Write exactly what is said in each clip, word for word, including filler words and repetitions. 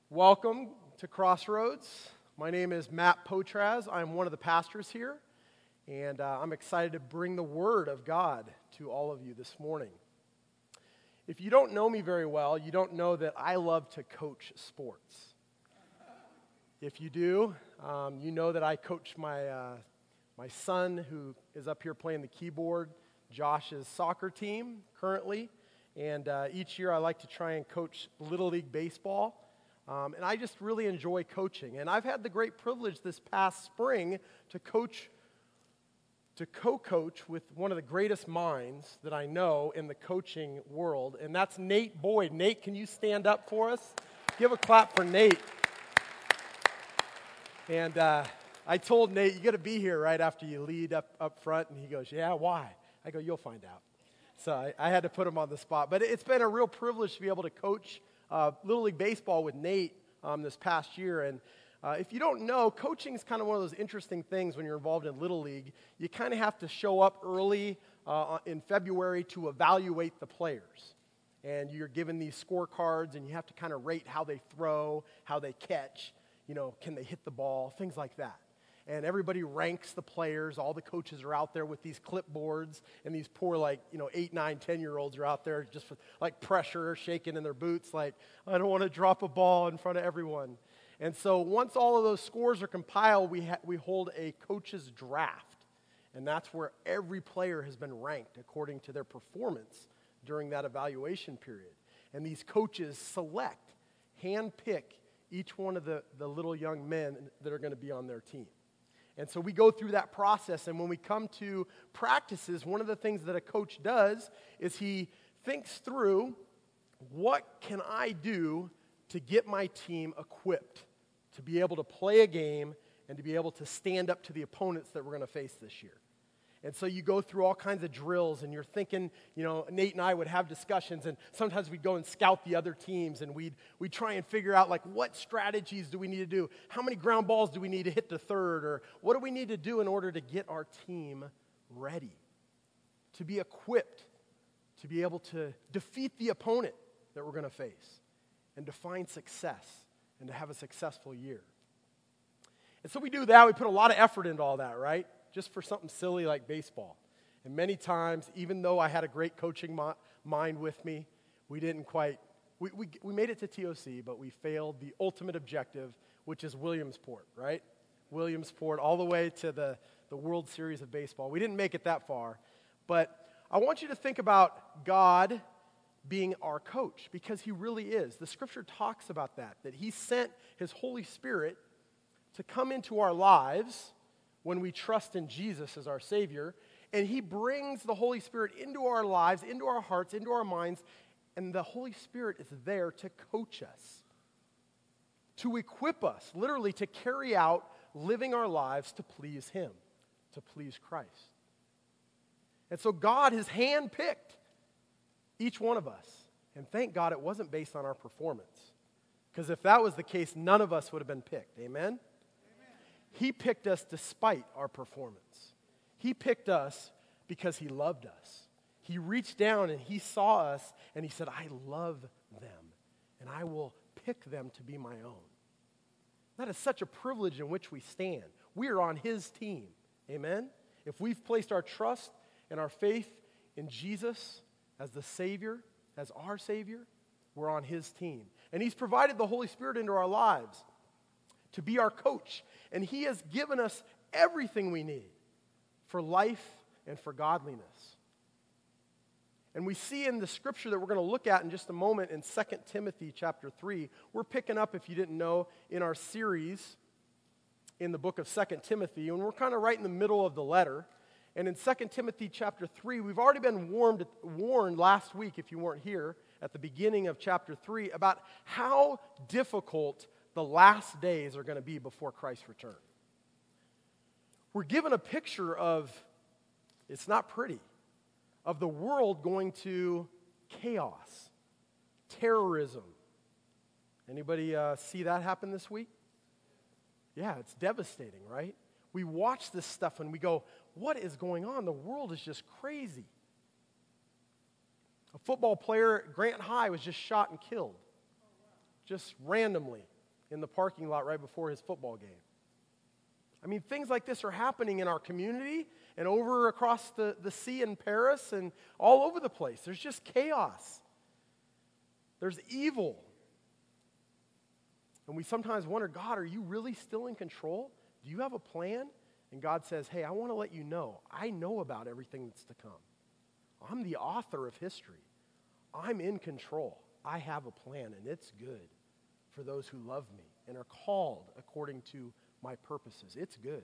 Welcome to Crossroads. My name is Matt Potraz. I'm one of the pastors here, and uh, I'm excited to bring the Word of God to all of you this morning. If you don't know me very well, you don't know that I love to coach sports. If you do, um, you know that I coach my uh, my son, who is up here playing the keyboard, Josh's soccer team currently, and uh, each year I like to try and coach Little League Baseball. Um, and I just really enjoy coaching. And I've had the great privilege this past spring to coach, to co-coach with one of the greatest minds that I know in the coaching world, and that's Nate Boyd. Nate, can you stand up for us? Give a clap for Nate. And uh, I told Nate, you got to be here right after you lead up, up front. And he goes, yeah, why? I go, you'll find out. So I, I had to put him on the spot. But it's been a real privilege to be able to coach Uh, Little League Baseball with Nate um, this past year. And uh, if you don't know, coaching is kind of one of those interesting things when you're involved in Little League. You kind of have to show up early uh, in February to evaluate the players. And you're given these scorecards, and you have to kind of rate how they throw, how they catch, you know, can they hit the ball, things like that. And everybody ranks the players. All the coaches are out there with these clipboards, and these poor, like, you know, eight, nine, ten-year-olds are out there just with, like, pressure, shaking in their boots, like, I don't want to drop a ball in front of everyone. And so once all of those scores are compiled, we ha- we hold a coach's draft, and that's where every player has been ranked according to their performance during that evaluation period. And these coaches select, hand-pick each one of the, the little young men that are going to be on their team. And so we go through that process, and when we come to practices, one of the things that a coach does is he thinks through, what can I do to get my team equipped to be able to play a game and to be able to stand up to the opponents that we're going to face this year. And so you go through all kinds of drills, and you're thinking, you know, Nate and I would have discussions, and sometimes we'd go and scout the other teams, and we'd we'd try and figure out, like, what strategies do we need to do? How many ground balls do we need to hit to third? Or what do we need to do in order to get our team ready, to be equipped, to be able to defeat the opponent that we're going to face, and to find success, and to have a successful year? And so we do that. We put a lot of effort into all that, right? Just for something silly like baseball. And many times, even though I had a great coaching mo- mind with me, we didn't quite, we, we we made it to T O C, but we failed the ultimate objective, which is Williamsport, right? Williamsport, all the way to the, the World Series of Baseball. We didn't make it that far, but I want you to think about God being our coach, because he really is. The scripture talks about that, that he sent his Holy Spirit to come into our lives when we trust in Jesus as our Savior, and he brings the Holy Spirit into our lives, into our hearts, into our minds, and the Holy Spirit is there to coach us, to equip us, literally to carry out living our lives to please him, to please Christ. And so God has handpicked each one of us, and thank God it wasn't based on our performance, because if that was the case, none of us would have been picked. Amen? He picked us despite our performance. He picked us because he loved us. He reached down and he saw us and he said, I love them and I will pick them to be my own. That is such a privilege in which we stand. We are on his team. Amen? If we've placed our trust and our faith in Jesus as the Savior, as our Savior, we're on his team. And he's provided the Holy Spirit into our lives to be our coach. And he has given us everything we need for life and for godliness. And we see in the scripture that we're going to look at in just a moment in Second Timothy chapter three, we're picking up, if you didn't know, in our series in the book of Second Timothy, and we're kind of right in the middle of the letter. And in Second Timothy chapter three, we've already been warned, warned last week, if you weren't here, at the beginning of chapter three, about how difficult the last days are going to be before Christ's return. We're given a picture of, it's not pretty, of the world going to chaos, terrorism. Anybody uh, see that happen this week? Yeah, it's devastating, right? We watch this stuff and we go, what is going on? The world is just crazy. A football player at Grant High was just shot and killed, just randomly. in the parking lot right before his football game. I mean, things like this are happening in our community and over across the, the sea in Paris and all over the place. There's just chaos. There's evil. And we sometimes wonder, God, are you really still in control? Do you have a plan? And God says, hey, I want to let you know, I know about everything that's to come. I'm the author of history. I'm in control. I have a plan, and it's good for those who love me and are called according to my purposes. It's good.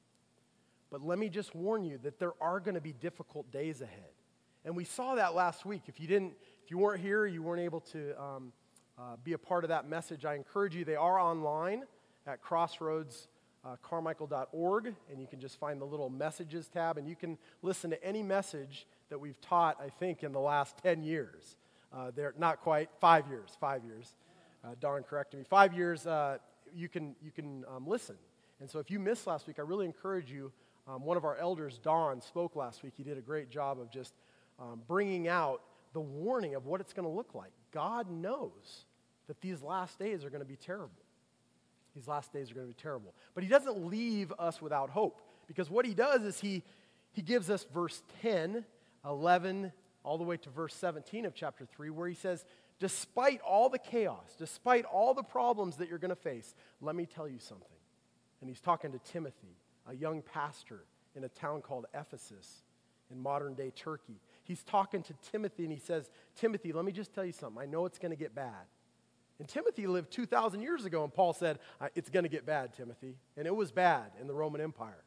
But let me just warn you that there are going to be difficult days ahead. And we saw that last week. If you didn't, if you weren't here, you weren't able to um, uh, be a part of that message, I encourage you. They are online at crossroads carmichael dot org, and you can just find the little messages tab, and you can listen to any message that we've taught, I think, in the last ten years. Uh, they're not quite, five years, five years. Uh, Don corrected me. Five years, uh, you can you can um, listen. And so if you missed last week, I really encourage you. Um, one of our elders, Don, spoke last week. He did a great job of just um, bringing out the warning of what it's going to look like. God knows that these last days are going to be terrible. These last days are going to be terrible. But he doesn't leave us without hope, because what he does is he, he gives us verse ten, eleven, all the way to verse seventeen of chapter three, where he says, despite all the chaos, despite all the problems that you're going to face, let me tell you something. And he's talking to Timothy, a young pastor in a town called Ephesus in modern-day Turkey. He's talking to Timothy, and he says, Timothy, let me just tell you something. I know it's going to get bad. And Timothy lived two thousand years ago, and Paul said, it's going to get bad, Timothy. And it was bad in the Roman Empire.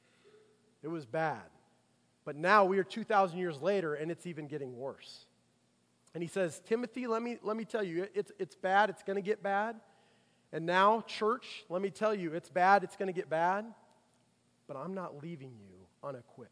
It was bad. But now we are two thousand years later, and it's even getting worse. And he says, Timothy, let me, let me tell you, it's, it's bad, it's going to get bad. And now, church, let me tell you, it's bad, it's going to get bad. But I'm not leaving you unequipped.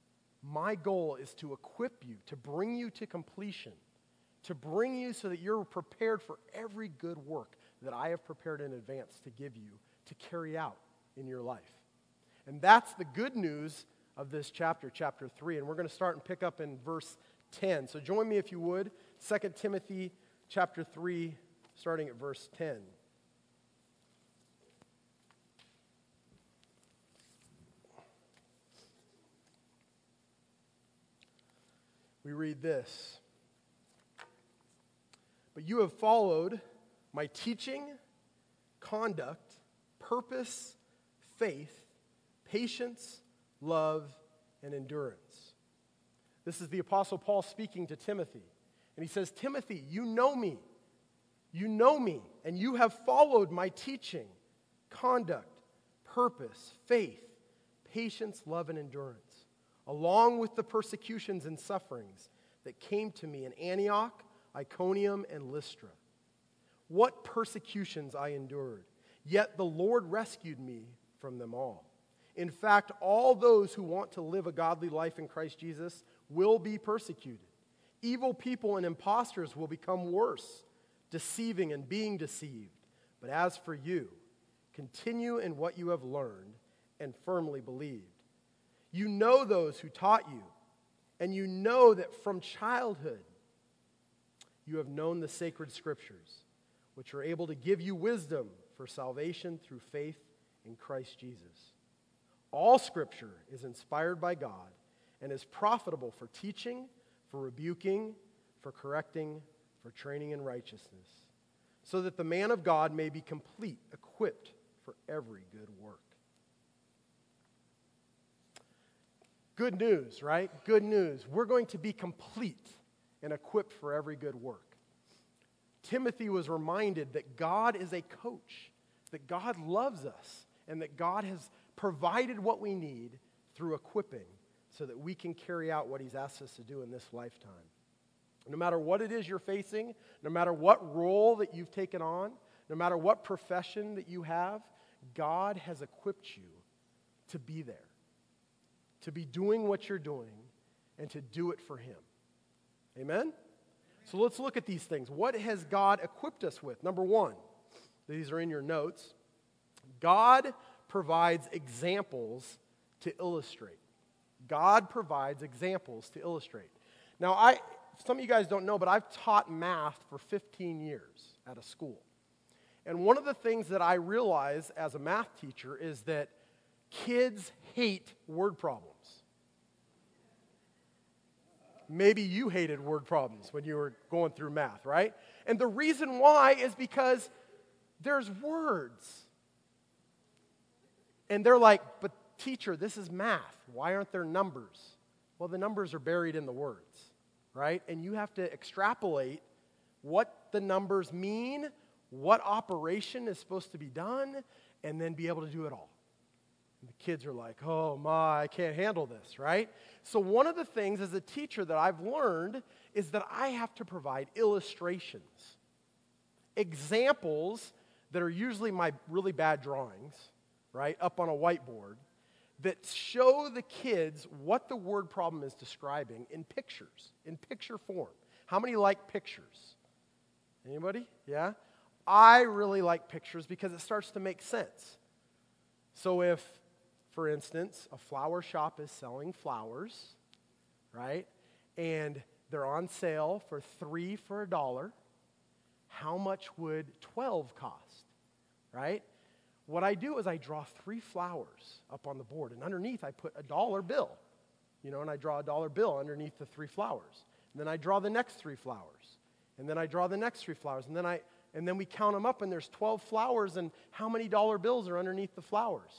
My goal is to equip you, to bring you to completion, to bring you so that you're prepared for every good work that I have prepared in advance to give you to carry out in your life. And that's the good news of this chapter, chapter three. And we're going to start and pick up in verse ten. So join me if you would, Second Timothy chapter three, starting at verse ten. We read this. But you have followed my teaching, conduct, purpose, faith, patience, love, and endurance. This is the Apostle Paul speaking to Timothy. And he says, Timothy, you know me. You know me, and you have followed my teaching, conduct, purpose, faith, patience, love, and endurance, along with the persecutions and sufferings that came to me in Antioch, Iconium, and Lystra. What persecutions I endured, yet the Lord rescued me from them all. In fact, all those who want to live a godly life in Christ Jesus will be persecuted. Evil people and impostors will become worse, deceiving and being deceived. But as for you, continue in what you have learned and firmly believed. You know those who taught you, and you know that from childhood you have known the sacred scriptures, which are able to give you wisdom for salvation through faith in Christ Jesus. All scripture is inspired by God and is profitable for teaching, for rebuking, for correcting, for training in righteousness, so that the man of God may be complete, equipped for every good work. Good news, right? Good news. We're going to be complete and equipped for every good work. Timothy was reminded that God is a coach, that God loves us, and that God has provided what we need through equipping so that we can carry out what he's asked us to do in this lifetime. No matter what it is you're facing, no matter what role that you've taken on, no matter what profession that you have, God has equipped you to be there, to be doing what you're doing, and to do it for him. Amen? So let's look at these things. What has God equipped us with? Number one, these are in your notes. God provides examples to illustrate. God provides examples to illustrate. Now, I some of you guys don't know, but I've taught math for fifteen years at a school. And one of the things that I realize as a math teacher is that kids hate word problems. Maybe you hated word problems when you were going through math, right? And the reason why is because there's words. And they're like, but teacher, this is math. Why aren't there numbers? Well, the numbers are buried in the words, right? And you have to extrapolate what the numbers mean, what operation is supposed to be done, and then be able to do it all. And the kids are like, oh my, I can't handle this, right? So one of the things as a teacher that I've learned is that I have to provide illustrations, examples that are usually my really bad drawings, right, up on a whiteboard, that show the kids what the word problem is describing in pictures, in picture form. How many like pictures? Anybody? Yeah? I really like pictures because it starts to make sense. So if, for instance, a flower shop is selling flowers, right, and they're on sale for three for a dollar, how much would twelve cost, right? What I do is I draw three flowers up on the board, and underneath I put a dollar bill, you know, and I draw a dollar bill underneath the three flowers. And then I draw the next three flowers, and then I draw the next three flowers, and then I and then we count them up, and there's twelve flowers, and how many dollar bills are underneath the flowers?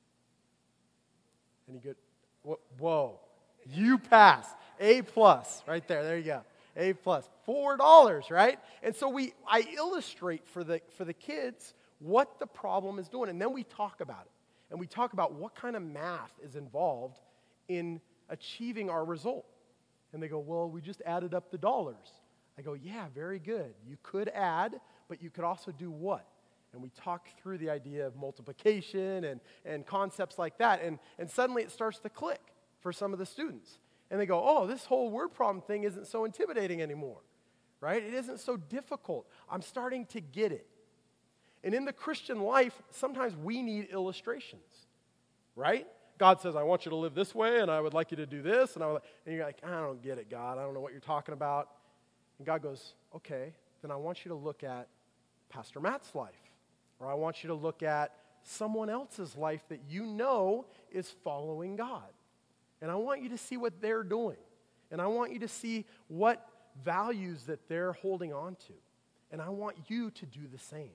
And you go, whoa, you pass. A plus, right there, there you go. A plus, four dollars, right? And so we, I illustrate for the for the kids what the problem is doing, and then we talk about it. And we talk about what kind of math is involved in achieving our result. And they go, well, we just added up the dollars. I go, yeah, very good. You could add, but you could also do what? And we talk through the idea of multiplication and, and concepts like that, and, and suddenly it starts to click for some of the students. And they go, oh, this whole word problem thing isn't so intimidating anymore, right? It isn't so difficult. I'm starting to get it. And in the Christian life, sometimes we need illustrations, right? God says, I want you to live this way, and I would like you to do this. And, I would, and you're like, I don't get it, God. I don't know what you're talking about. And God goes, okay, then I want you to look at Pastor Matt's life. Or I want you to look at someone else's life that you know is following God. And I want you to see what they're doing. And I want you to see what values that they're holding on to. And I want you to do the same.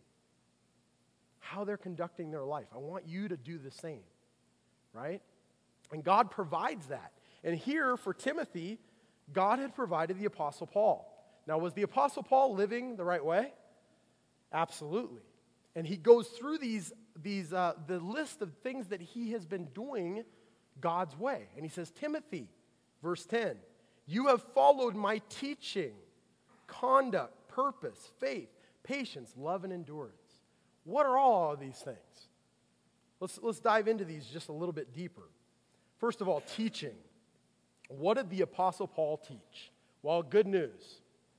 How they're conducting their life. I want you to do the same. Right? And God provides that. And here for Timothy, God had provided the Apostle Paul. Now, was the Apostle Paul living the right way? Absolutely. And he goes through these, these uh, the list of things that he has been doing God's way. And he says, Timothy, verse ten, you have followed my teaching, conduct, purpose, faith, patience, love, and endurance. What are all of these things? Let's, let's dive into these just a little bit deeper. First of all, teaching. What did the Apostle Paul teach? Well, good news.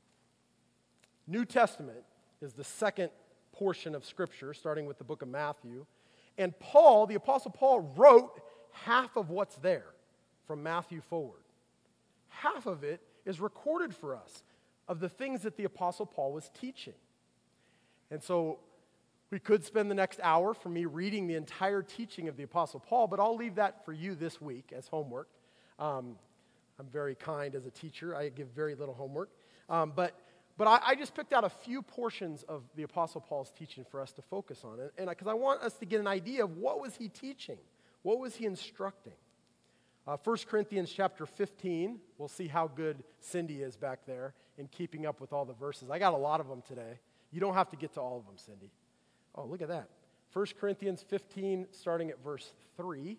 New Testament is the second portion of Scripture, starting with the book of Matthew. And Paul, the Apostle Paul, wrote half of what's there from Matthew forward. Half of it is recorded for us of the things that the Apostle Paul was teaching. And so we could spend the next hour for me reading the entire teaching of the Apostle Paul, but I'll leave that for you this week as homework. Um, I'm very kind as a teacher. I give very little homework. Um, but but I, I just picked out a few portions of the Apostle Paul's teaching for us to focus on. And because I, I want us to get an idea of what was he teaching? What was he instructing? Uh, First Corinthians chapter fifteen. We'll see how good Cindy is back there in keeping up with all the verses. I got a lot of them today. You don't have to get to all of them, Cindy. Oh, look at that. First Corinthians fifteen, starting at verse three.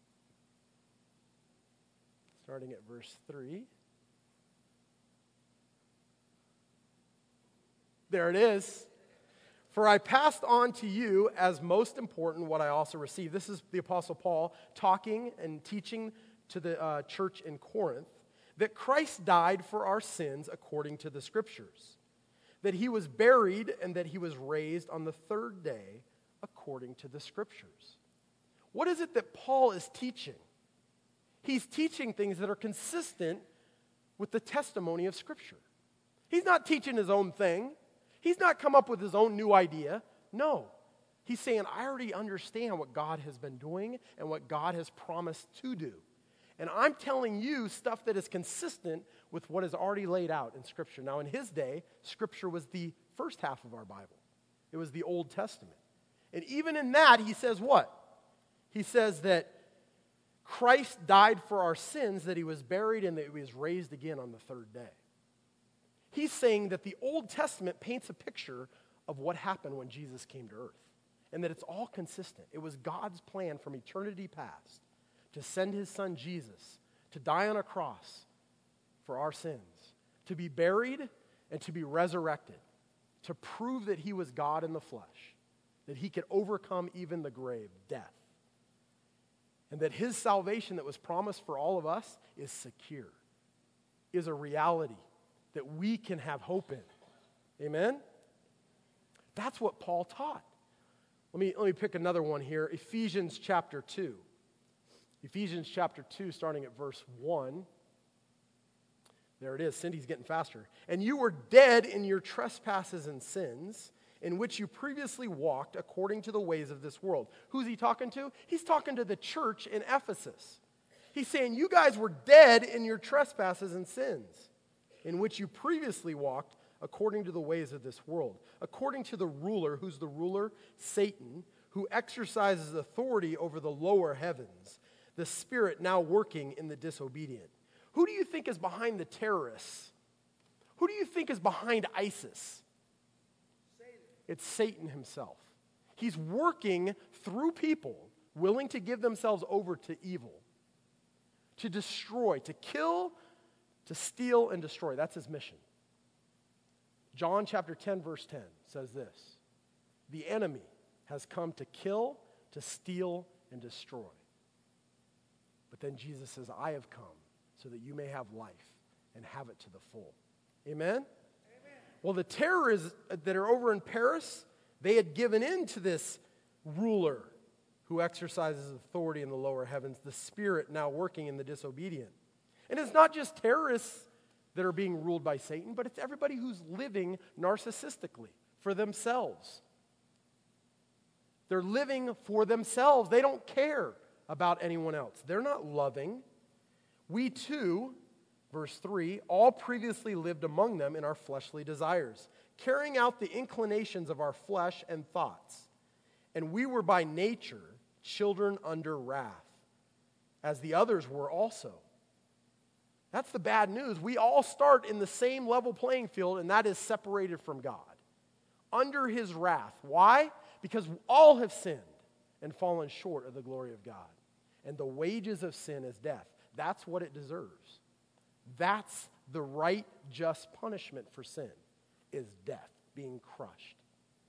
Starting at verse three. There it is. For I passed on to you as most important what I also received. This is the Apostle Paul talking and teaching to the uh, church in Corinth that Christ died for our sins according to the Scriptures, that he was buried and that he was raised on the third day according to the Scriptures. What is it that Paul is teaching? He's teaching things that are consistent with the testimony of Scripture. He's not teaching his own thing. He's not come up with his own new idea. No. He's saying, I already understand what God has been doing and what God has promised to do. And I'm telling you stuff that is consistent with what is already laid out in Scripture. Now, in his day, Scripture was the first half of our Bible. It was the Old Testament. And even in that, he says what? He says that Christ died for our sins, that he was buried, and that he was raised again on the third day. He's saying that the Old Testament paints a picture of what happened when Jesus came to earth, and that it's all consistent. It was God's plan from eternity past to send his son Jesus to die on a cross for our sins, to be buried and to be resurrected, to prove that he was God in the flesh, that he could overcome even the grave, death, and that his salvation that was promised for all of us is secure, is a reality that we can have hope in. Amen? That's what Paul taught. Let me, let me pick another one here. Ephesians chapter two. Ephesians chapter two, starting at verse one. There it is. Cindy's getting faster. And you were dead in your trespasses and sins, in which you previously walked according to the ways of this world. Who's he talking to? He's talking to the church in Ephesus. He's saying, you guys were dead in your trespasses and sins, in which you previously walked according to the ways of this world, according to the ruler, who's the ruler? Satan, who exercises authority over the lower heavens, the spirit now working in the disobedient. Who do you think is behind the terrorists? Who do you think is behind ISIS? Satan. It's Satan himself. He's working through people willing to give themselves over to evil, to destroy, to kill, to steal, and destroy. That's his mission. John chapter ten, verse ten says this: the enemy has come to kill, to steal, and destroy. But then Jesus says, I have come so that you may have life and have it to the full. Amen? Amen. Well, the terrorists that are over in Paris, they had given in to this ruler who exercises authority in the lower heavens, the spirit now working in the disobedient. And it's not just terrorists that are being ruled by Satan, but it's everybody who's living narcissistically for themselves. They're living for themselves. They don't care about anyone else. They're not loving. We too, verse three, all previously lived among them in our fleshly desires, carrying out the inclinations of our flesh and thoughts. And we were by nature children under wrath, as the others were also. That's the bad news. We all start in the same level playing field, and that is separated from God, under his wrath. Why? Because all have sinned and fallen short of the glory of God. And the wages of sin is death. That's what it deserves. That's the right, just punishment for sin, is death, being crushed.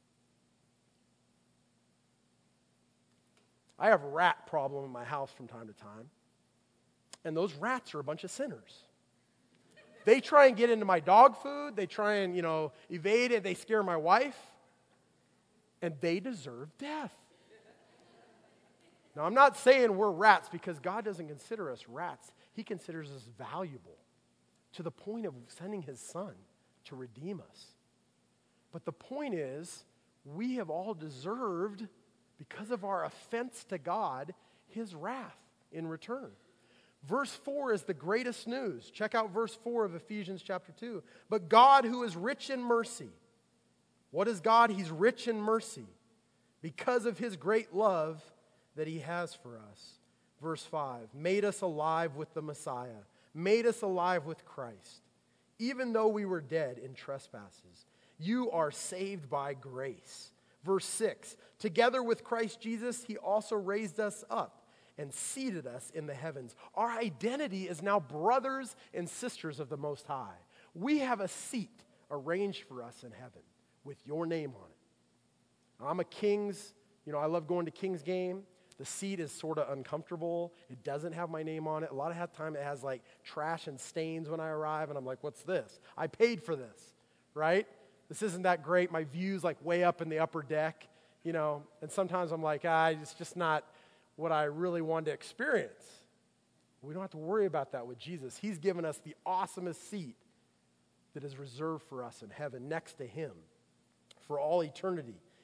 I have a rat problem in my house from time to time. And those rats are a bunch of sinners. They try and get into my dog food. They try and, you know, evade it. They scare my wife. And they deserve death. Now, I'm not saying we're rats because God doesn't consider us rats. He considers us valuable to the point of sending his son to redeem us. But the point is, we have all deserved, because of our offense to God, his wrath in return. Verse four is the greatest news. Check out verse four of Ephesians chapter two. But God, who is rich in mercy. What is God? He's rich in mercy because of his great love that he has for us. Verse five, made us alive with the Messiah, made us alive with Christ. Even though we were dead in trespasses, you are saved by grace. Verse six, together with Christ Jesus, he also raised us up and seated us in the heavens. Our identity is now brothers and sisters of the Most High. We have a seat arranged for us in heaven with your name on it. I'm a Kings, you know, I love going to Kings game. The seat is sort of uncomfortable. It doesn't have my name on it. A lot of the time it has like trash and stains when I arrive, and I'm like, what's this? I paid for this, right? This isn't that great. My view's like way up in the upper deck, you know, and sometimes I'm like, ah, it's just not what I really wanted to experience. We don't have to worry about that with Jesus. He's given us the awesomest seat that is reserved for us in heaven next to him for all eternity.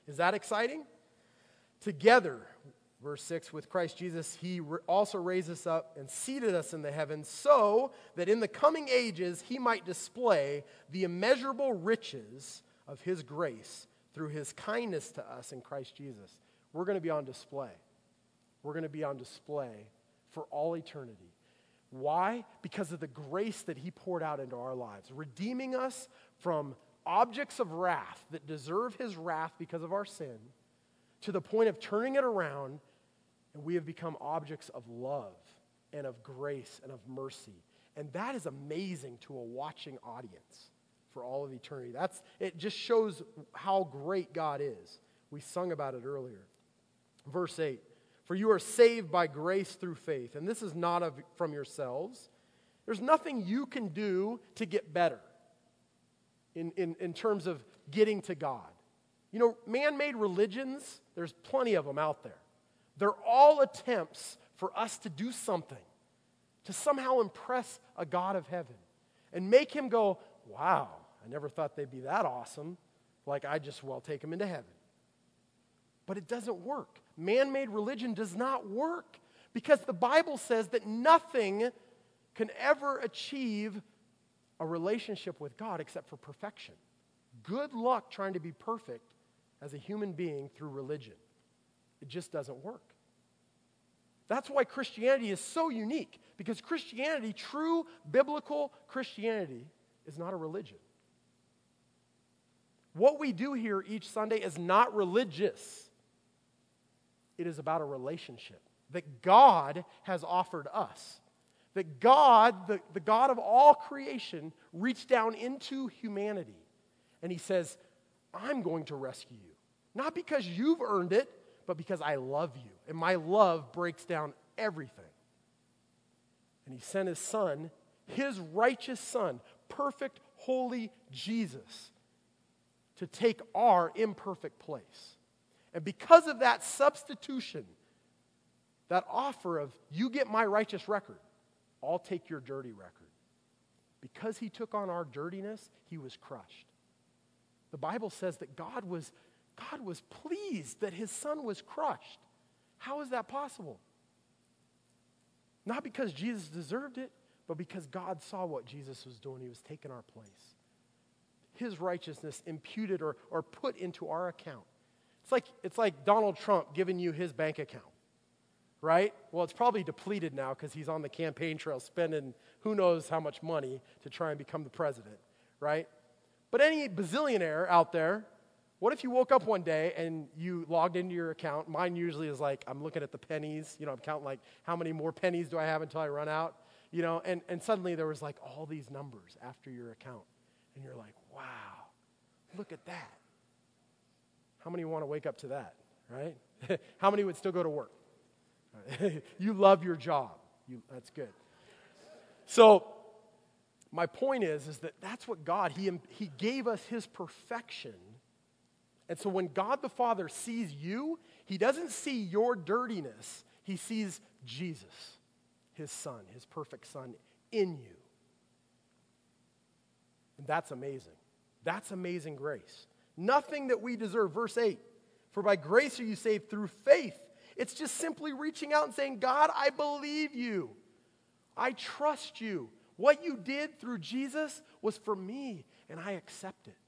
Is that exciting? Together, verse six, with Christ Jesus, he also raised us up and seated us in the heavens so that in the coming ages he might display the immeasurable riches of his grace through his kindness to us in Christ Jesus. We're going to be on display. We're going to be on display for all eternity. Why? Because of the grace that he poured out into our lives, redeeming us from objects of wrath that deserve his wrath because of our sin, to the point of turning it around, and we have become objects of love and of grace and of mercy. And that is amazing to a watching audience for all of eternity. That's, it just shows how great God is. We sung about it earlier. Verse eight, for you are saved by grace through faith, and this is not of, from yourselves. There's nothing you can do to get better in, in, in terms of getting to God. You know, man-made religions, there's plenty of them out there. They're all attempts for us to do something, to somehow impress a God of heaven and make him go, wow, I never thought they'd be that awesome. Like, I just, well, take them into heaven. But it doesn't work. Man-made religion does not work because the Bible says that nothing can ever achieve a relationship with God except for perfection. Good luck trying to be perfect as a human being through religion. It just doesn't work. That's why Christianity is so unique, because Christianity, true biblical Christianity, is not a religion. What we do here each Sunday is not religious. It is about a relationship that God has offered us. That God, the, the God of all creation, reached down into humanity. And he says, I'm going to rescue you. Not because you've earned it, but because I love you. And my love breaks down everything. And he sent his son, his righteous son, perfect, holy Jesus, to take our imperfect place. And because of that substitution, that offer of, you get my righteous record, I'll take your dirty record. Because he took on our dirtiness, he was crushed. The Bible says that God was, God was pleased that his son was crushed. How is that possible? Not because Jesus deserved it, but because God saw what Jesus was doing. He was taking our place. His righteousness imputed or, or put into our account. It's like, it's like Donald Trump giving you his bank account, right? Well, it's probably depleted now because he's on the campaign trail spending who knows how much money to try and become the president, right? But any bazillionaire out there, what if you woke up one day and you logged into your account? Mine usually is like, I'm looking at the pennies. You know, I'm counting like, how many more pennies do I have until I run out? You know, and, and suddenly there was like all these numbers after your account. And you're like, wow, look at that. How many want to wake up to that, right? How many would still go to work? You love your job. You, that's good. So my point is, is that that's what God, he, he gave us his perfection. And so when God the Father sees you, he doesn't see your dirtiness. He sees Jesus, his son, his perfect son in you. And that's amazing. That's amazing grace. Nothing that we deserve. Verse eight, for by grace are you saved through faith. It's just simply reaching out and saying, God, I believe you. I trust you. What you did through Jesus was for me, and I accept it.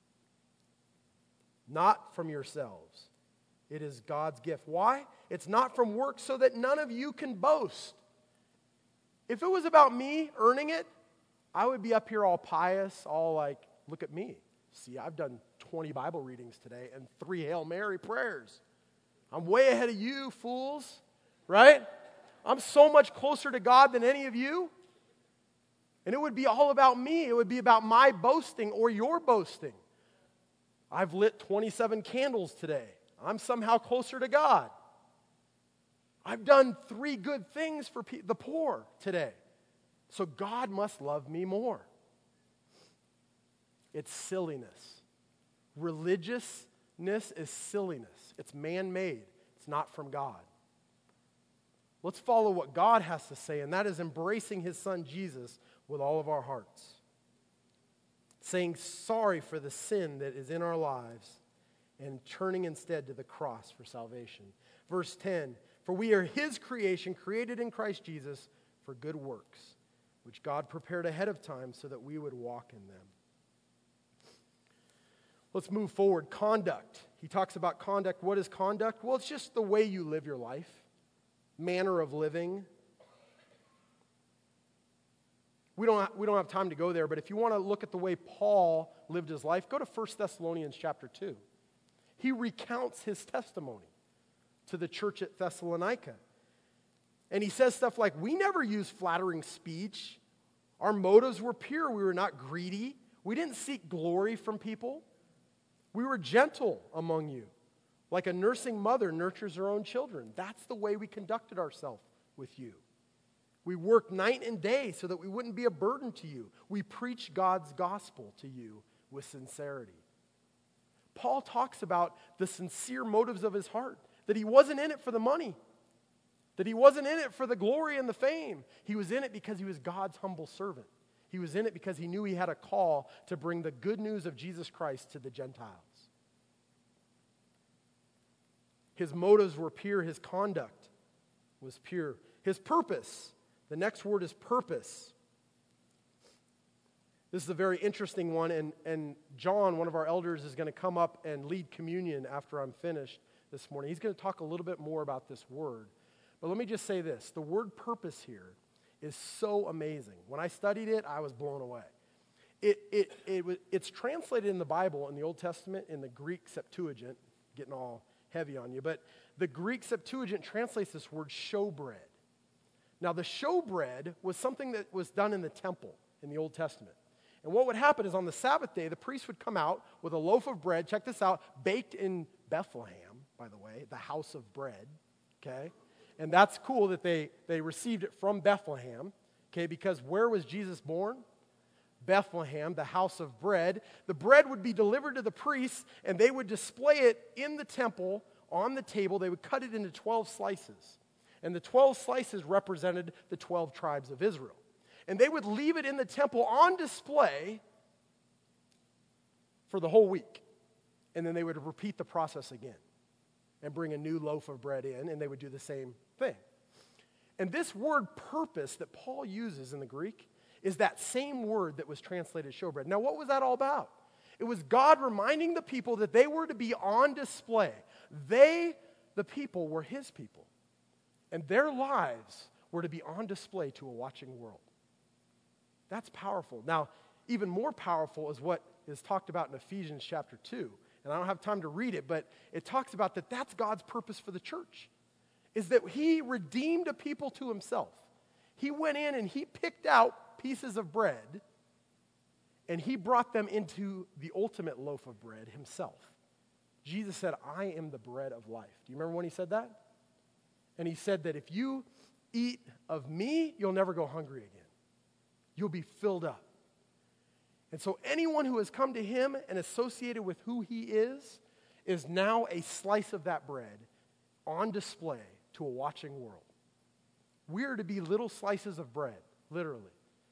Not from yourselves. It is God's gift. Why? It's not from works so that none of you can boast. If it was about me earning it, I would be up here all pious, all like, look at me. See, I've done twenty Bible readings today and three Hail Mary prayers. I'm way ahead of you, fools, right? I'm so much closer to God than any of you. And it would be all about me. It would be about my boasting or your boasting. I've lit twenty-seven candles today. I'm somehow closer to God. I've done three good things for pe- the poor today. So God must love me more. It's silliness. Religiousness is silliness. It's man-made. It's not from God. Let's follow what God has to say, and that is embracing his son Jesus with all of our hearts. Saying sorry for the sin that is in our lives and turning instead to the cross for salvation. Verse ten, for we are his creation, created in Christ Jesus for good works, which God prepared ahead of time so that we would walk in them. Let's move forward. Conduct. He talks about conduct. What is conduct? Well, it's just the way you live your life, manner of living. We don't, have, we don't have time to go there, but if you want to look at the way Paul lived his life, go to First Thessalonians chapter two. He recounts his testimony to the church at Thessalonica. And he says stuff like, we never used flattering speech. Our motives were pure. We were not greedy. We didn't seek glory from people. We were gentle among you, like a nursing mother nurtures her own children. That's the way we conducted ourselves with you. We worked night and day so that we wouldn't be a burden to you. We preached God's gospel to you with sincerity. Paul talks about the sincere motives of his heart, that he wasn't in it for the money, that he wasn't in it for the glory and the fame. He was in it because he was God's humble servant. He was in it because he knew he had a call to bring the good news of Jesus Christ to the Gentiles. His motives were pure. His conduct was pure. His purpose. The next word is purpose. This is a very interesting one, and, and John, one of our elders, is going to come up and lead communion after I'm finished this morning. He's going to talk a little bit more about this word. But let me just say this. The word purpose here is so amazing. When I studied it, I was blown away. It, it, it, it's translated in the Bible, in the Old Testament, in the Greek Septuagint, getting all heavy on you, but the Greek Septuagint translates this word showbread. Now, the showbread was something that was done in the temple in the Old Testament. And what would happen is on the Sabbath day, the priest would come out with a loaf of bread, check this out, baked in Bethlehem, by the way, the house of bread, okay? And that's cool that they, they received it from Bethlehem, okay, because where was Jesus born? Bethlehem, the house of bread. The bread would be delivered to the priests, and they would display it in the temple on the table. They would cut it into twelve slices. And the twelve slices represented the twelve tribes of Israel. And they would leave it in the temple on display for the whole week. And then they would repeat the process again and bring a new loaf of bread in, and they would do the same thing. And this word purpose that Paul uses in the Greek is that same word that was translated showbread. Now, what was that all about? It was God reminding the people that they were to be on display. They, the people, were his people. And their lives were to be on display to a watching world. That's powerful. Now, even more powerful is what is talked about in Ephesians chapter two. And I don't have time to read it, but it talks about that that's God's purpose for the church, is that he redeemed a people to himself. He went in and he picked out pieces of bread, and he brought them into the ultimate loaf of bread himself. Jesus said, I am the bread of life. Do you remember when he said that? And he said that if you eat of me, you'll never go hungry again. You'll be filled up. And so anyone who has come to him and associated with who he is, is now a slice of that bread on display to a watching world. We are to be little slices of bread, literally,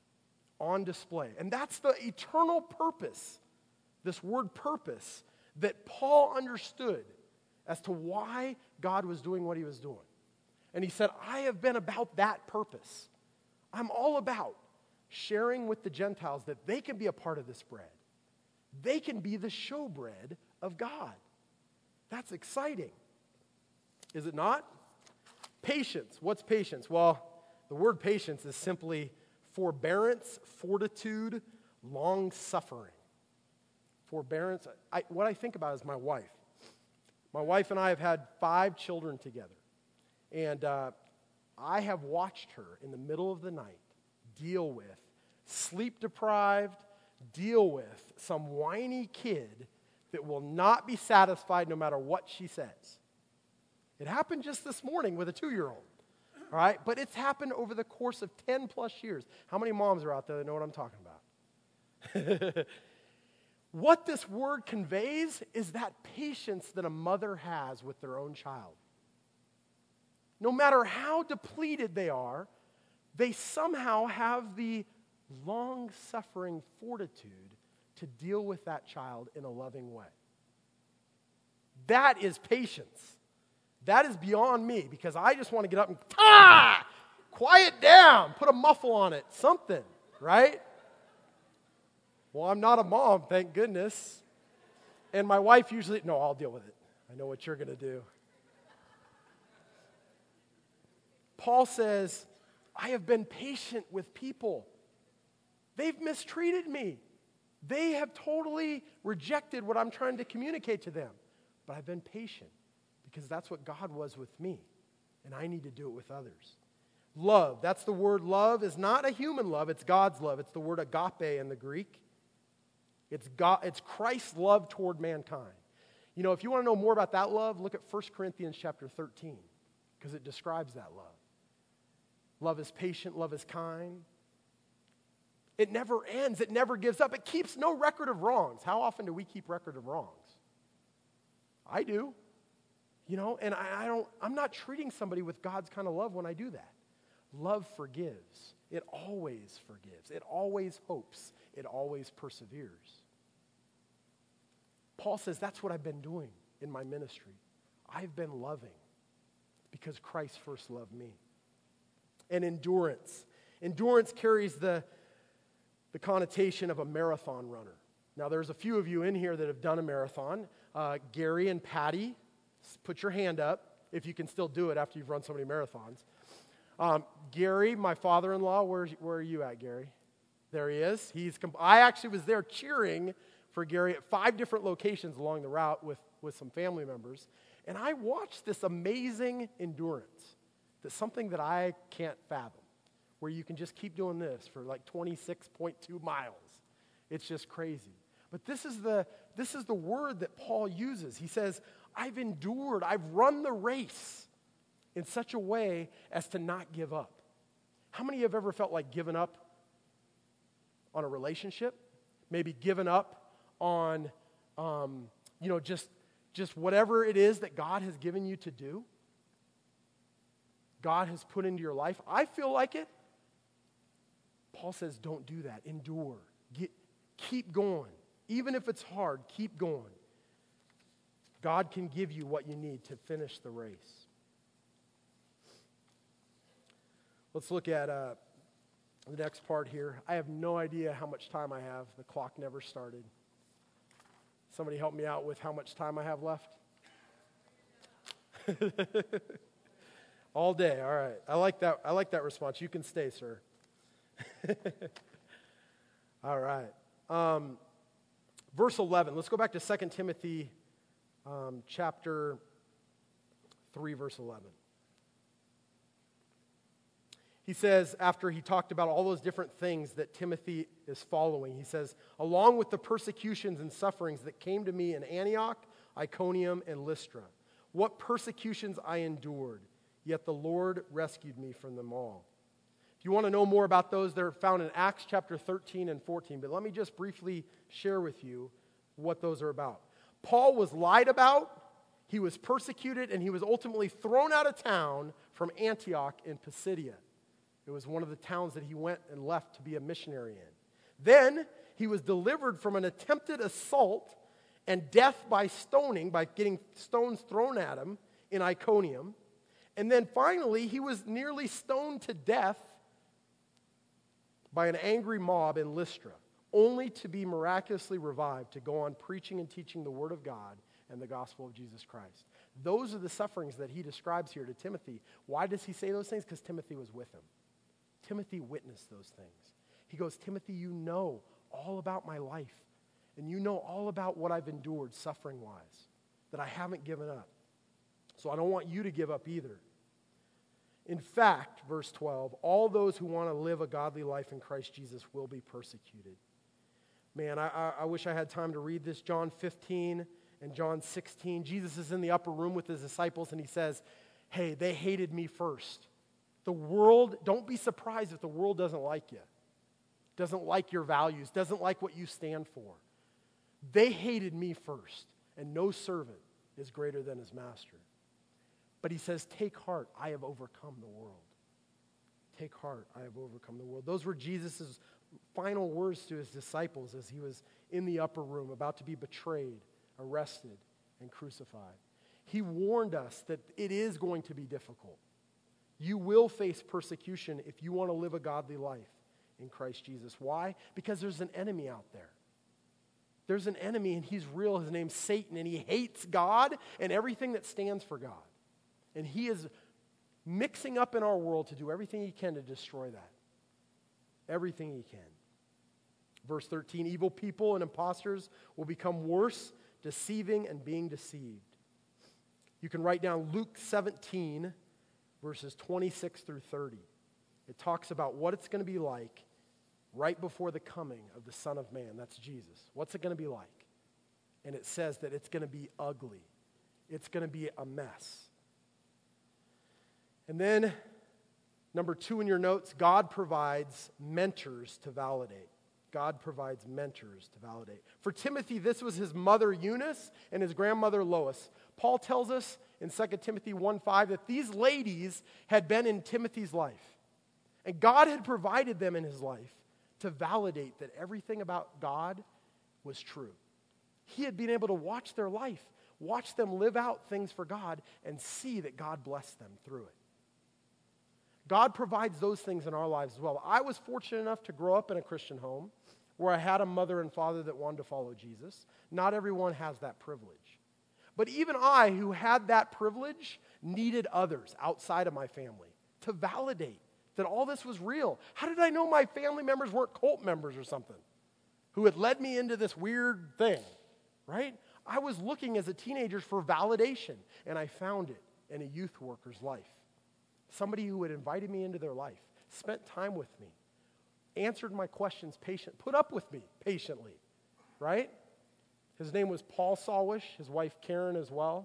on display. And that's the eternal purpose, this word purpose, that Paul understood as to why God was doing what he was doing. And he said, I have been about that purpose. I'm all about sharing with the Gentiles that they can be a part of this bread. They can be the showbread of God. That's exciting. Is it not? Patience. What's patience? Well, the word patience is simply forbearance, fortitude, long-suffering. Forbearance. I, what I think about is my wife. My wife and I have had five children together. And uh, I have watched her in the middle of the night deal with sleep-deprived, deal with some whiny kid that will not be satisfied no matter what she says. It happened just this morning with a two-year-old, all right? But it's happened over the course of ten plus years. How many moms are out there that know what I'm talking about? What this word conveys is that patience that a mother has with their own child. No matter how depleted they are, they somehow have the long-suffering fortitude to deal with that child in a loving way. That is patience. That is beyond me because I just want to get up and, ah, quiet down, put a muffle on it, something, right? Well, I'm not a mom, thank goodness. And my wife usually, no, I'll deal with it. I know what you're going to do. Paul says, I have been patient with people. They've mistreated me. They have totally rejected what I'm trying to communicate to them. But I've been patient because that's what God was with me. And I need to do it with others. Love, that's the word love, is not a human love, it's God's love. It's the word agape in the Greek. It's God, it's Christ's love toward mankind. You know, if you want to know more about that love, look at First Corinthians chapter thirteen, because it describes that love. Love is patient, love is kind. It never ends, it never gives up. It keeps no record of wrongs. How often do we keep record of wrongs? I do. You know, and I, I don't, I'm not treating somebody with God's kind of love when I do that. Love forgives. It always forgives. It always hopes. It always perseveres. Paul says that's what I've been doing in my ministry. I've been loving because Christ first loved me. And endurance. Endurance carries the, the connotation of a marathon runner. Now, there's a few of you in here that have done a marathon. Uh, Gary and Patty, put your hand up if you can still do it after you've run so many marathons. Um, Gary, my father-in-law, where, where are you at, Gary? There he is. He's. Comp- I actually was there cheering for Gary at five different locations along the route with, with some family members. And I watched this amazing endurance. That's something that I can't fathom, where you can just keep doing this for like twenty-six point two miles. It's just crazy. But this is the this is the word that Paul uses. He says, I've endured, I've run the race in such a way as to not give up. How many have ever felt like giving up on a relationship? Maybe giving up on, um, you know, just, just whatever it is that God has given you to do? God has put into your life. I feel like it. Paul says, don't do that. Endure. Get, keep going. Even if it's hard, keep going. God can give you what you need to finish the race. Let's look at uh, the next part here. I have no idea how much time I have. The clock never started. Somebody help me out with how much time I have left. All day, all right. I like that. I like that response. You can stay, sir. All right. Um, verse eleven. Let's go back to Second Timothy um, chapter three, verse eleven. He says, after he talked about all those different things that Timothy is following, he says, along with the persecutions and sufferings that came to me in Antioch, Iconium, and Lystra, what persecutions I endured, yet the Lord rescued me from them all. If you want to know more about those, they're found in Acts chapter thirteen and fourteen, but let me just briefly share with you what those are about. Paul was lied about, he was persecuted, and he was ultimately thrown out of town from Antioch in Pisidia. It was one of the towns that he went and left to be a missionary in. Then he was delivered from an attempted assault and death by stoning, by getting stones thrown at him in Iconium. And then finally, he was nearly stoned to death by an angry mob in Lystra, only to be miraculously revived to go on preaching and teaching the Word of God and the gospel of Jesus Christ. Those are the sufferings that he describes here to Timothy. Why does he say those things? Because Timothy was with him. Timothy witnessed those things. He goes, Timothy, you know all about my life, and you know all about what I've endured suffering-wise, that I haven't given up. So I don't want you to give up either. In fact, verse twelve, all those who want to live a godly life in Christ Jesus will be persecuted. Man, I, I, I wish I had time to read this. John fifteen and John sixteen. Jesus is in the upper room with his disciples, and he says, hey, they hated me first. The world, don't be surprised if the world doesn't like you, doesn't like your values, doesn't like what you stand for. They hated me first, and no servant is greater than his master. But he says, take heart, I have overcome the world. Take heart, I have overcome the world. Those were Jesus' final words to his disciples as he was in the upper room, about to be betrayed, arrested, and crucified. He warned us that it is going to be difficult. You will face persecution if you want to live a godly life in Christ Jesus. Why? Because there's an enemy out there. There's an enemy, and he's real. His name's Satan, and he hates God and everything that stands for God. And he is mixing up in our world to do everything he can to destroy that. Everything he can. Verse thirteen, evil people and imposters will become worse, deceiving and being deceived. You can write down Luke seventeen, verses twenty-six through thirty. It talks about what it's going to be like right before the coming of the Son of Man. That's Jesus. What's it going to be like? And it says that it's going to be ugly. It's going to be a mess. And then, number two in your notes, God provides mentors to validate. God provides mentors to validate. For Timothy, this was his mother Eunice and his grandmother Lois. Paul tells us in Second Timothy one five that these ladies had been in Timothy's life. And God had provided them in his life to validate that everything about God was true. He had been able to watch their life, watch them live out things for God, and see that God blessed them through it. God provides those things in our lives as well. I was fortunate enough to grow up in a Christian home where I had a mother and father that wanted to follow Jesus. Not everyone has that privilege. But even I, who had that privilege, needed others outside of my family to validate that all this was real. How did I know my family members weren't cult members or something who had led me into this weird thing, right? I was looking as a teenager for validation, and I found it in a youth worker's life. Somebody who had invited me into their life, spent time with me, answered my questions patient, put up with me patiently, right? His name was Paul Salwish, his wife Karen as well.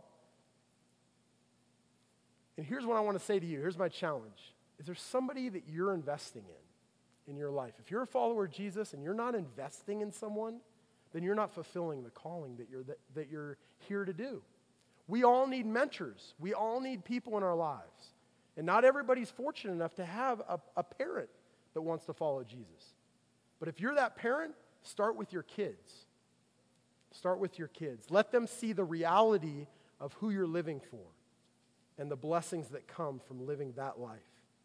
And here's what I want to say to you. Here's my challenge. Is there somebody that you're investing in in your life? If you're a follower of Jesus and you're not investing in someone, then you're not fulfilling the calling that you're, that, that you're here to do. We all need mentors. We all need people in our lives. And not everybody's fortunate enough to have a, a parent that wants to follow Jesus. But if you're that parent, start with your kids. Start with your kids. Let them see the reality of who you're living for and the blessings that come from living that life.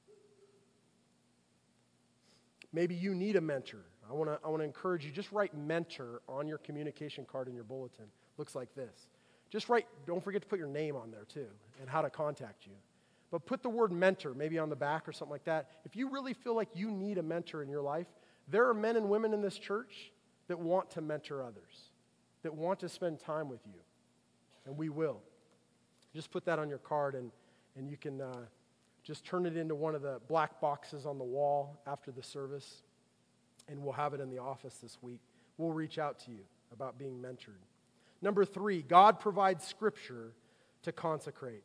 Maybe you need a mentor. I want to I want to encourage you, just write mentor on your communication card in your bulletin. Looks like this. Just write, don't forget to put your name on there too and how to contact you. But put the word mentor maybe on the back or something like that. If you really feel like you need a mentor in your life, there are men and women in this church that want to mentor others, that want to spend time with you. And we will. Just put that on your card, and, and you can uh, just turn it into one of the black boxes on the wall after the service, and we'll have it in the office this week. We'll reach out to you about being mentored. Number three, God provides Scripture to consecrate.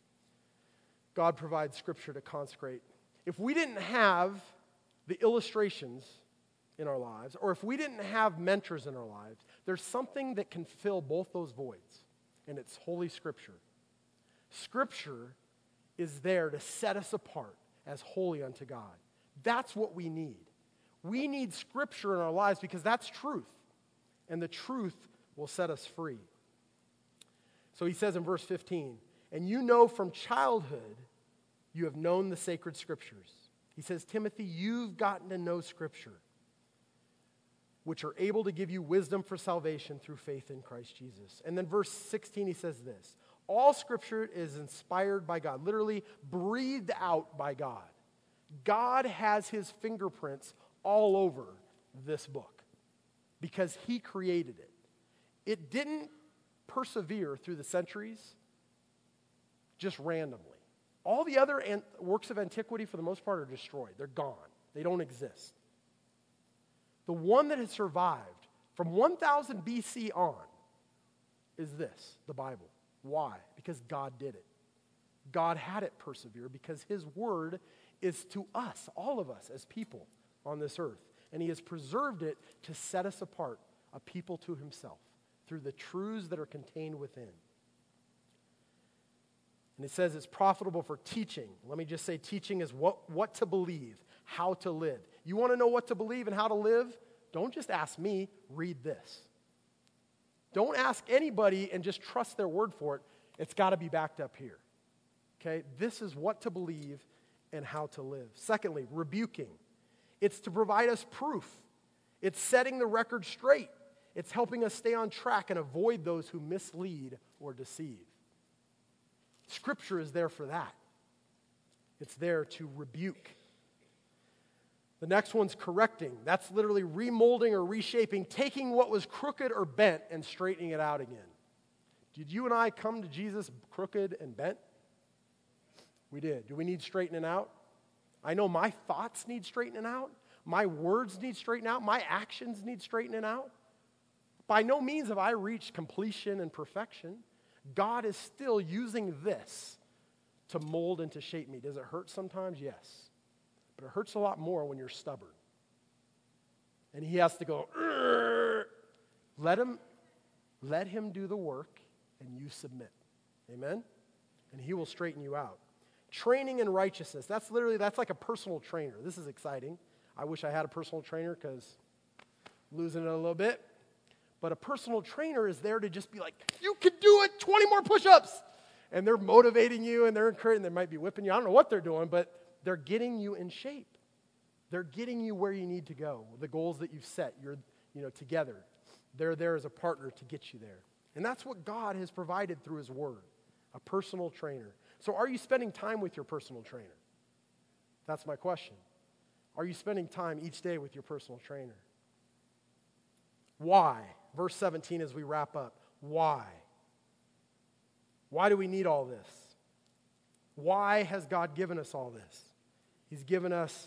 God provides Scripture to consecrate. If we didn't have the illustrations in our lives, or if we didn't have mentors in our lives, there's something that can fill both those voids, and it's Holy Scripture. Scripture is there to set us apart as holy unto God. That's what we need. We need Scripture in our lives because that's truth, and the truth will set us free. So he says in verse fifteen, and you know from childhood you have known the sacred Scriptures. He says, Timothy, you've gotten to know Scripture, which are able to give you wisdom for salvation through faith in Christ Jesus. And then verse sixteen, he says this, all Scripture is inspired by God, literally breathed out by God. God has his fingerprints all over this book because he created it. It didn't persevere through the centuries just randomly. All the other an- works of antiquity, for the most part, are destroyed. They're gone. They don't exist. The one that has survived from one thousand B C on is this, the Bible. Why? Because God did it. God had it persevere because his word is to us, all of us as people on this earth. And he has preserved it to set us apart, a people to himself, through the truths that are contained within. And it says it's profitable for teaching. Let me just say teaching is what, what to believe, how to live. You want to know what to believe and how to live? Don't just ask me, read this. Don't ask anybody and just trust their word for it. It's got to be backed up here. Okay? This is what to believe and how to live. Secondly, rebuking. It's to provide us proof. It's setting the record straight. It's helping us stay on track and avoid those who mislead or deceive. Scripture is there for that. It's there to rebuke. The next one's correcting. That's literally remolding or reshaping, taking what was crooked or bent and straightening it out again. Did you and I come to Jesus crooked and bent? We did. Do we need straightening out? I know my thoughts need straightening out. My words need straightening out. My actions need straightening out. By no means have I reached completion and perfection. God is still using this to mold and to shape me. Does it hurt sometimes? Yes. But it hurts a lot more when you're stubborn. And he has to go, Rrr. let him, let him do the work and you submit. Amen? And he will straighten you out. Training in righteousness. That's literally, that's like a personal trainer. This is exciting. I wish I had a personal trainer because I'm losing it a little bit. But a personal trainer is there to just be like, you can do it, twenty more push-ups. And they're motivating you and they're encouraging. They might be whipping you. I don't know what they're doing, but they're getting you in shape. They're getting you where you need to go. The goals that you've set, you're, you know, together. They're there as a partner to get you there. And that's what God has provided through his word, a personal trainer. So are you spending time with your personal trainer? That's my question. Are you spending time each day with your personal trainer? Why? Verse seventeen as we wrap up. Why? Why do we need all this? Why has God given us all this? He's given us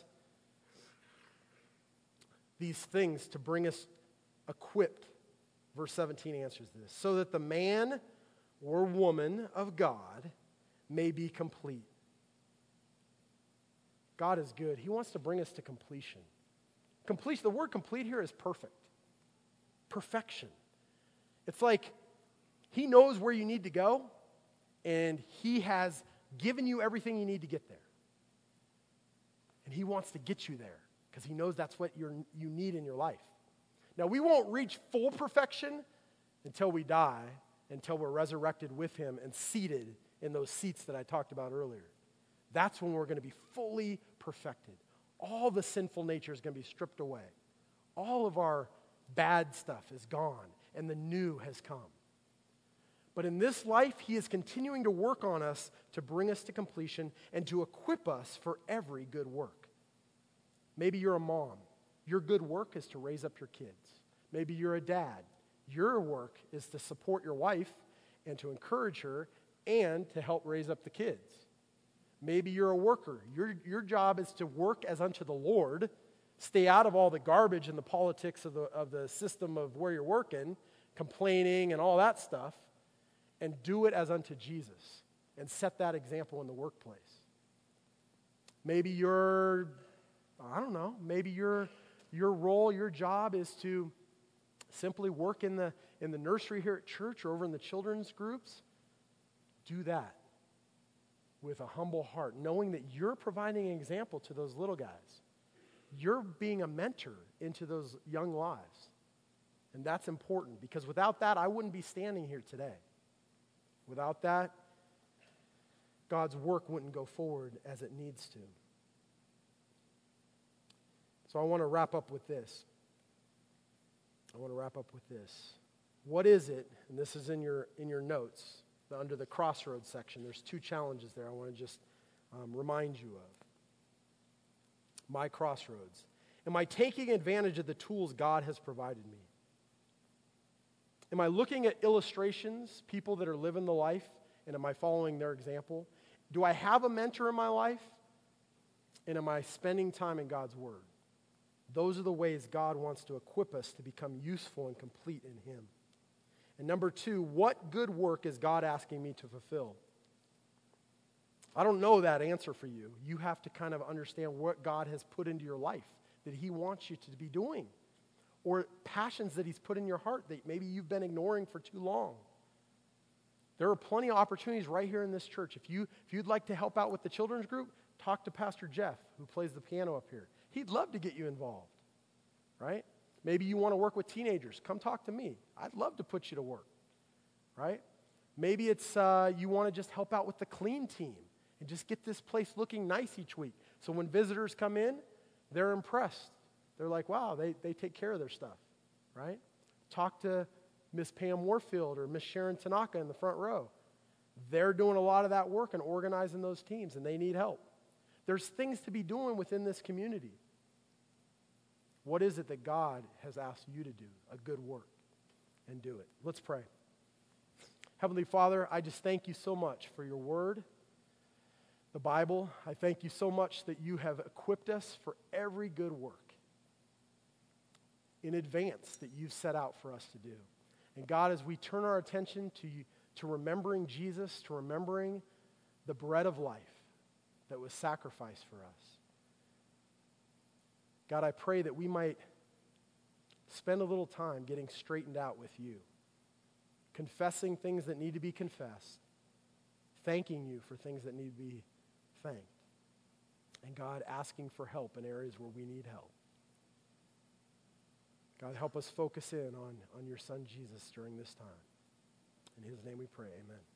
these things to bring us equipped. Verse seventeen answers this. So that the man or woman of God may be complete. God is good. He wants to bring us to completion. Completion, the word complete here is perfect. Perfection. It's like he knows where you need to go, and he has given you everything you need to get there. And he wants to get you there because he knows that's what you're, you need in your life. Now, we won't reach full perfection until we die, until we're resurrected with him and seated in those seats that I talked about earlier. That's when we're going to be fully perfected. All the sinful nature is going to be stripped away. All of our bad stuff is gone, and the new has come. But in this life, he is continuing to work on us to bring us to completion and to equip us for every good work. Maybe you're a mom. Your good work is to raise up your kids. Maybe you're a dad. Your work is to support your wife and to encourage her and to help raise up the kids. Maybe you're a worker. Your, your job is to work as unto the Lord, stay out of all the garbage and the politics of the, of the system of where you're working, complaining and all that stuff, and do it as unto Jesus and set that example in the workplace. Maybe you're, I don't know, maybe your your role, your job is to simply work in the in the nursery here at church or over in the children's groups. Do that with a humble heart, knowing that you're providing an example to those little guys. You're being a mentor into those young lives. And that's important because without that, I wouldn't be standing here today. Without that, God's work wouldn't go forward as it needs to. So I want to wrap up with this. I want to wrap up with this. What is it, and this is in your in your notes, under the crossroads section, there's two challenges there I want to just um, remind you of. My crossroads. Am I taking advantage of the tools God has provided me? Am I looking at illustrations, people that are living the life, and am I following their example? Do I have a mentor in my life? And am I spending time in God's Word? Those are the ways God wants to equip us to become useful and complete in Him. And number two, what good work is God asking me to fulfill? I don't know that answer for you. You have to kind of understand what God has put into your life that He wants you to be doing, or passions that He's put in your heart that maybe you've been ignoring for too long. There are plenty of opportunities right here in this church. If, you, if you'd like to help out with the children's group, talk to Pastor Jeff, who plays the piano up here. He'd love to get you involved, right? Maybe you want to work with teenagers. Come talk to me. I'd love to put you to work, right? Maybe it's uh, you want to just help out with the clean team and just get this place looking nice each week. So when visitors come in, they're impressed. They're like, wow, they, they take care of their stuff, right? Talk to Miss Pam Warfield or Miss Sharon Tanaka in the front row. They're doing a lot of that work and organizing those teams, and they need help. There's things to be doing within this community. What is it that God has asked you to do? A good work, and do it. Let's pray. Heavenly Father, I just thank you so much for your word, the Bible. I thank you so much that you have equipped us for every good work in advance that you've set out for us to do. And God, as we turn our attention to you, to remembering Jesus, to remembering the bread of life that was sacrificed for us, God, I pray that we might spend a little time getting straightened out with you, confessing things that need to be confessed, thanking you for things that need to be thanked, and God, asking for help in areas where we need help. God, help us focus in on, on your Son Jesus during this time. In his name we pray, amen.